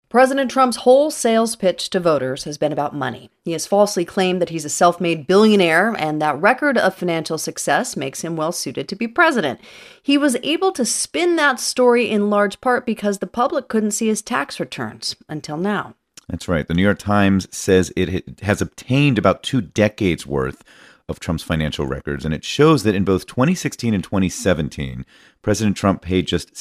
President Trump's whole sales pitch to voters has been about money. He has falsely claimed that he's a self-made billionaire, and that record of financial success makes him well-suited to be president. He was able to spin that story in large part because the public couldn't see his tax returns until now. That's right. The New York Times says it has obtained about 2 decades worth of Trump's financial records, and it shows that in both 2016 and 2017, President Trump paid just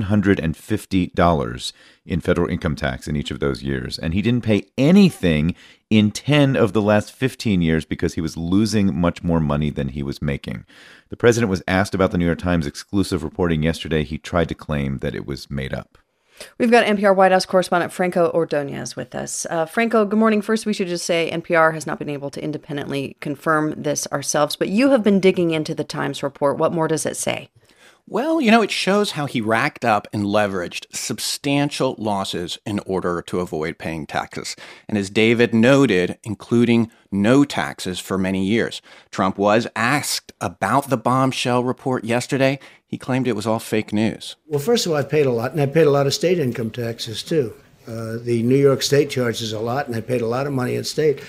$750 in federal income tax in each of those years, and he didn't pay anything in 10 of the last 15 years because he was losing much more money than he was making. The president was asked about the New York Times exclusive reporting yesterday. He tried to claim that it was made up. We've got NPR White House correspondent Franco Ordonez with us. Franco, good morning. First, we should just say NPR has not been able to independently confirm this ourselves, but you have been digging into the Times report. What more does it say? Well, it shows how he racked up and leveraged substantial losses in order to avoid paying taxes. And as David noted, including no taxes for many years. Trump was asked about the bombshell report yesterday. He claimed it was all fake news. Well, first of all, I paid a lot, and I paid a lot of state income taxes, too. The New York state charges a lot, and I paid a lot of money in state.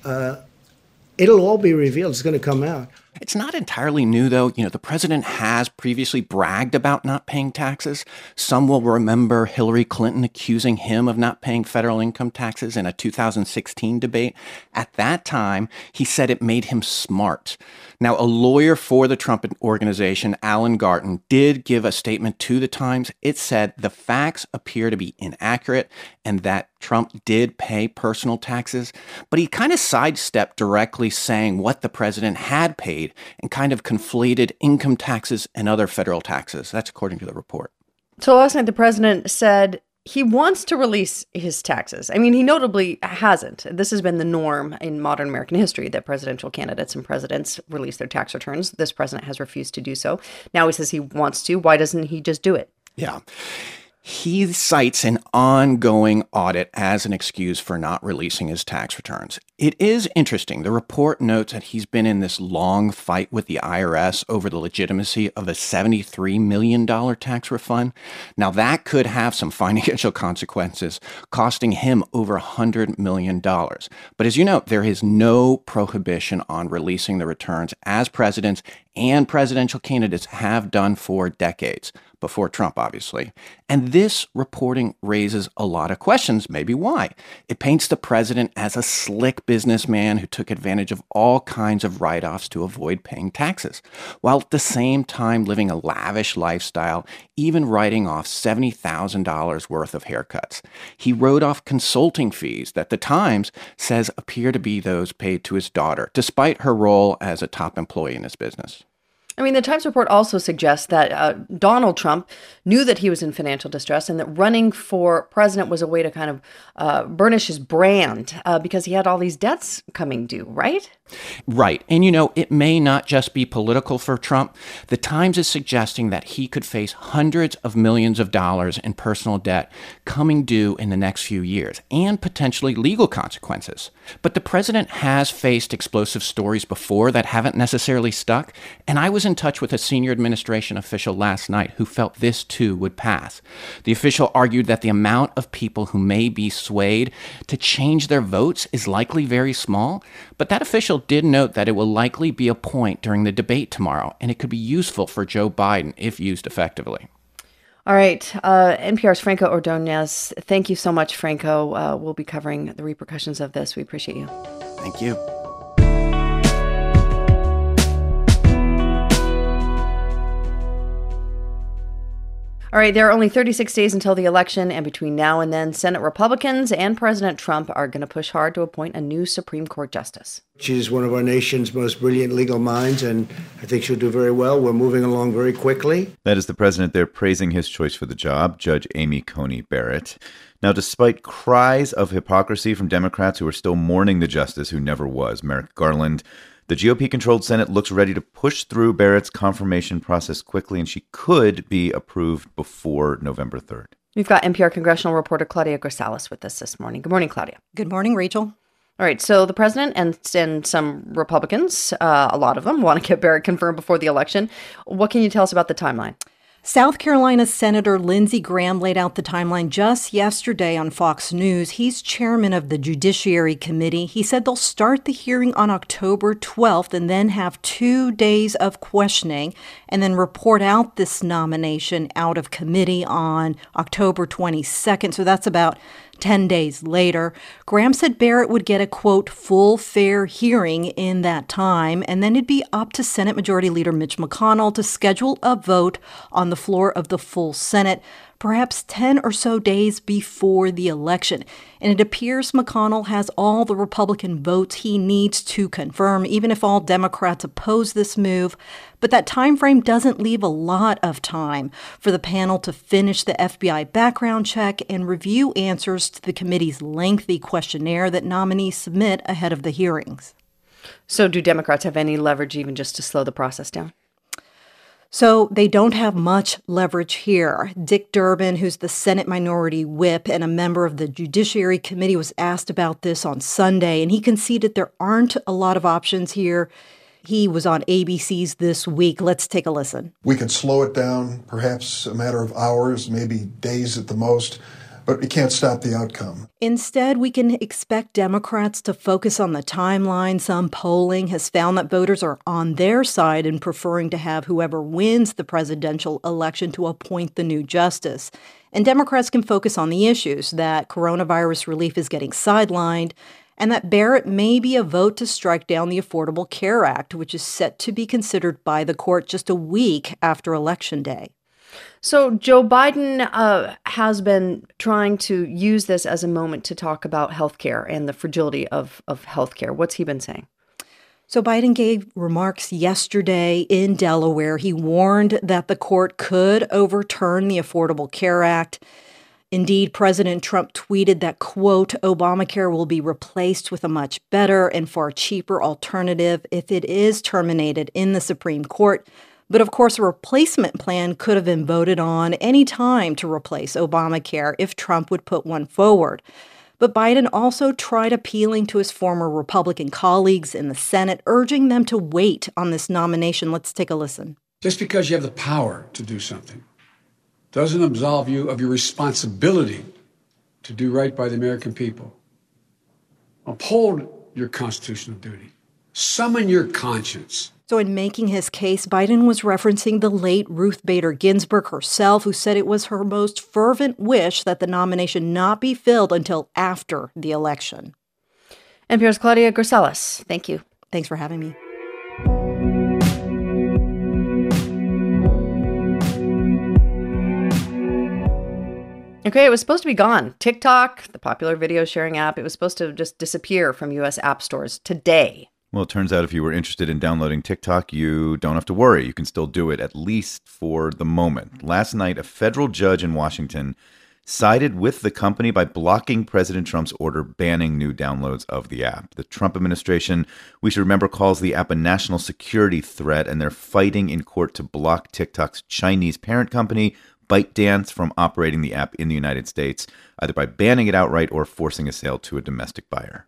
It'll all be revealed. It's going to come out. It's not entirely new, though. The president has previously bragged about not paying taxes. Some will remember Hillary Clinton accusing him of not paying federal income taxes in a 2016 debate. At that time, he said it made him smart. Now, a lawyer for the Trump organization, Alan Garten, did give a statement to the Times. It said the facts appear to be inaccurate and that Trump did pay personal taxes, but he kind of sidestepped directly saying what the president had paid and kind of conflated income taxes and other federal taxes. That's according to the report. So last night, the president said he wants to release his taxes. I mean, he notably hasn't. This has been the norm in modern American history that presidential candidates and presidents release their tax returns. This president has refused to do so. Now he says he wants to. Why doesn't he just do it? Yeah. He cites an ongoing audit as an excuse for not releasing his tax returns. It is interesting. The report notes that he's been in this long fight with the IRS over the legitimacy of a $73 million tax refund. Now, that could have some financial consequences, costing him over $100 million. But as you know, there is no prohibition on releasing the returns, as presidents and presidential candidates have done for decades, before Trump, obviously. And this reporting raises a lot of questions, maybe why. It paints the president as a slick businessman who took advantage of all kinds of write-offs to avoid paying taxes, while at the same time living a lavish lifestyle, even writing off $70,000 worth of haircuts. He wrote off consulting fees that the Times says appear to be those paid to his daughter, despite her role as a top employee in his business. I mean, the Times report also suggests that Donald Trump knew that he was in financial distress and that running for president was a way to kind of burnish his brand because he had all these debts coming due, right? Right. And, it may not just be political for Trump. The Times is suggesting that he could face hundreds of millions of dollars in personal debt coming due in the next few years and potentially legal consequences. But the president has faced explosive stories before that haven't necessarily stuck. And I was in touch with a senior administration official last night who felt this too would pass. The official argued that the amount of people who may be swayed to change their votes is likely very small, but that official did note that it will likely be a point during the debate tomorrow, and it could be useful for Joe Biden if used effectively. All right. NPR's Franco Ordonez. Thank you so much, Franco. We'll be covering the repercussions of this. We appreciate you. Thank you. All right, there are only 36 days until the election, and between now and then, Senate Republicans and President Trump are going to push hard to appoint a new Supreme Court justice. She's one of our nation's most brilliant legal minds, and I think she'll do very well. We're moving along very quickly. That is the president there praising his choice for the job, Judge Amy Coney Barrett. Now, despite cries of hypocrisy from Democrats who are still mourning the justice who never was, Merrick Garland, the GOP-controlled Senate looks ready to push through Barrett's confirmation process quickly, and she could be approved before November 3rd. We've got NPR congressional reporter Claudia Grisales with us this morning. Good morning, Claudia. Good morning, Rachel. All right, so the president and some Republicans, a lot of them, want to get Barrett confirmed before the election. What can you tell us about the timeline? South Carolina Senator Lindsey Graham laid out the timeline just yesterday on Fox News. He's chairman of the Judiciary Committee. He said they'll start the hearing on October 12th and then have 2 days of questioning and then report out this nomination out of committee on October 22nd. So that's about 10 days later. Graham said Barrett would get a, quote, full, fair hearing in that time, and then it'd be up to Senate Majority Leader Mitch McConnell to schedule a vote on the floor of the full Senate, perhaps 10 or so days before the election. And it appears McConnell has all the Republican votes he needs to confirm, even if all Democrats oppose this move. But that time frame doesn't leave a lot of time for the panel to finish the FBI background check and review answers to the committee's lengthy questionnaire that nominees submit ahead of the hearings. So do Democrats have any leverage even just to slow the process down? So they don't have much leverage here. Dick Durbin, who's the Senate Minority Whip and a member of the Judiciary Committee, was asked about this on Sunday, and he conceded there aren't a lot of options here. He was on ABC's This Week. Let's take a listen. We could slow it down, perhaps a matter of hours, maybe days at the most, but we can't stop the outcome. Instead, we can expect Democrats to focus on the timeline. Some polling has found that voters are on their side in preferring to have whoever wins the presidential election to appoint the new justice. And Democrats can focus on the issues that coronavirus relief is getting sidelined and that Barrett may be a vote to strike down the Affordable Care Act, which is set to be considered by the court just a week after Election Day. So Joe Biden has been trying to use this as a moment to talk about healthcare and the fragility of healthcare. What's he been saying? So Biden gave remarks yesterday in Delaware. He warned that the court could overturn the Affordable Care Act. Indeed, President Trump tweeted that, quote, Obamacare will be replaced with a much better and far cheaper alternative if it is terminated in the Supreme Court. But of course, a replacement plan could have been voted on any time to replace Obamacare if Trump would put one forward. But Biden also tried appealing to his former Republican colleagues in the Senate, urging them to wait on this nomination. Let's take a listen. Just because you have the power to do something doesn't absolve you of your responsibility to do right by the American people. Uphold your constitutional duty. Summon your conscience. So in making his case, Biden was referencing the late Ruth Bader Ginsburg herself, who said it was her most fervent wish that the nomination not be filled until after the election. NPR's Claudia Grisales. Thank you. Thanks for having me. Okay, it was supposed to be gone. TikTok, the popular video sharing app, it was supposed to just disappear from U.S. app stores today. Well, it turns out if you were interested in downloading TikTok, you don't have to worry. You can still do it, at least for the moment. Last night, a federal judge in Washington sided with the company by blocking President Trump's order banning new downloads of the app. The Trump administration, we should remember, calls the app a national security threat, and they're fighting in court to block TikTok's Chinese parent company, ByteDance, from operating the app in the United States, either by banning it outright or forcing a sale to a domestic buyer.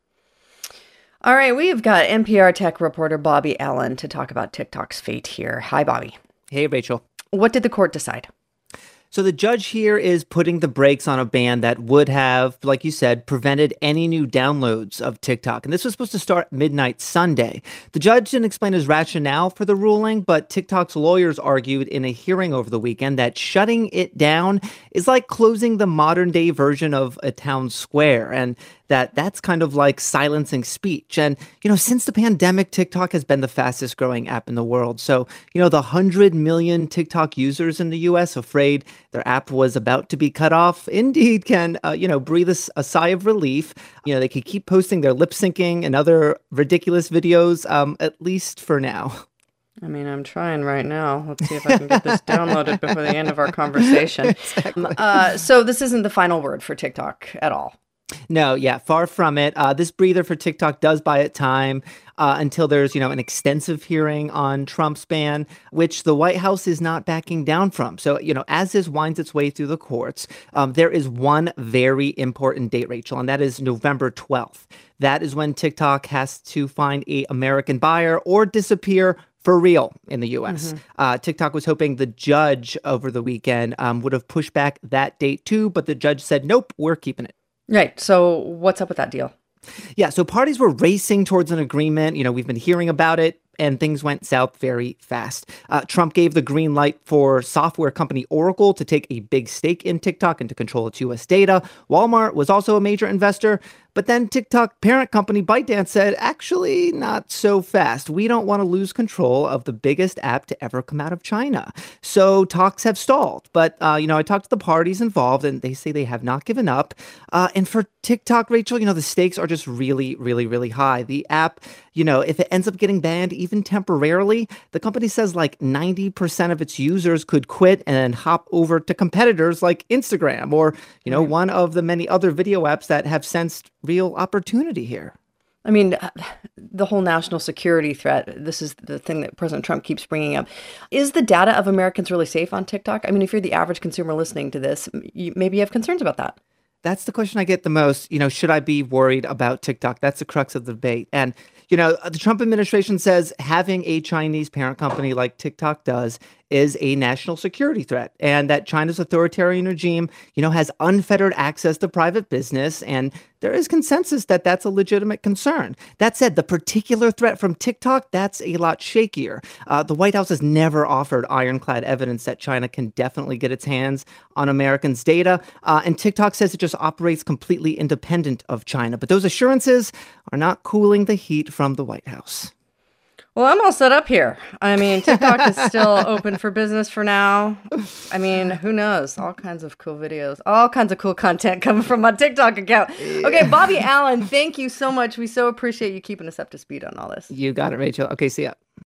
All right, we've got NPR tech reporter Bobby Allen to talk about TikTok's fate here. Hi, Bobby. Hey, Rachel. What did the court decide? So the judge here is putting the brakes on a ban that would have, like you said, prevented any new downloads of TikTok. And this was supposed to start midnight Sunday. The judge didn't explain his rationale for the ruling, but TikTok's lawyers argued in a hearing over the weekend that shutting it down is like closing the modern day version of a town square, and that's kind of like silencing speech. And, since the pandemic, TikTok has been the fastest growing app in the world. So, the 100 million TikTok users in the U.S. afraid their app was about to be cut off, indeed can, breathe a sigh of relief. They could keep posting their lip syncing and other ridiculous videos, at least for now. I mean, I'm trying right now. Let's see if I can get this downloaded before the end of our conversation. Exactly. So this isn't the final word for TikTok at all. No, yeah, far from it. This breather for TikTok does buy it time until there's, an extensive hearing on Trump's ban, which the White House is not backing down from. So, as this winds its way through the courts, there is one very important date, Rachel, and that is November 12th. That is when TikTok has to find an American buyer or disappear for real in the U.S. TikTok was hoping the judge over the weekend would have pushed back that date too, but the judge said, nope, we're keeping it. Right. So what's up with that deal? Yeah, so parties were racing towards an agreement. We've been hearing about it, and things went south very fast. Trump gave the green light for software company Oracle to take a big stake in TikTok and to control its U.S. data. Walmart was also a major investor. But then TikTok parent company ByteDance said, actually, not so fast. We don't want to lose control of the biggest app to ever come out of China. So talks have stalled. But, I talked to the parties involved, and they say they have not given up. And for TikTok, Rachel, the stakes are just really, really, really high. The app, if it ends up getting banned, even temporarily, the company says like 90% of its users could quit and hop over to competitors like Instagram or, one of the many other video apps that have sensed real opportunity here. I mean, the whole national security threat, this is the thing that President Trump keeps bringing up. Is the data of Americans really safe on TikTok? I mean, if you're the average consumer listening to this, maybe you have concerns about that. That's the question I get the most. Should I be worried about TikTok? That's the crux of the debate. And, the Trump administration says having a Chinese parent company like TikTok does is a national security threat, and that China's authoritarian regime, has unfettered access to private business, and there is consensus that that's a legitimate concern. That said, the particular threat from TikTok, that's a lot shakier. The White House has never offered ironclad evidence that China can definitely get its hands on Americans' data, and TikTok says it just operates completely independent of China. But those assurances are not cooling the heat from the White House. Well, I'm all set up here. I mean, TikTok is still open for business for now. I mean, who knows? All kinds of cool videos, all kinds of cool content coming from my TikTok account. Okay, Bobby Allen, thank you so much. We so appreciate you keeping us up to speed on all this. You got it, Rachel. Okay, see ya.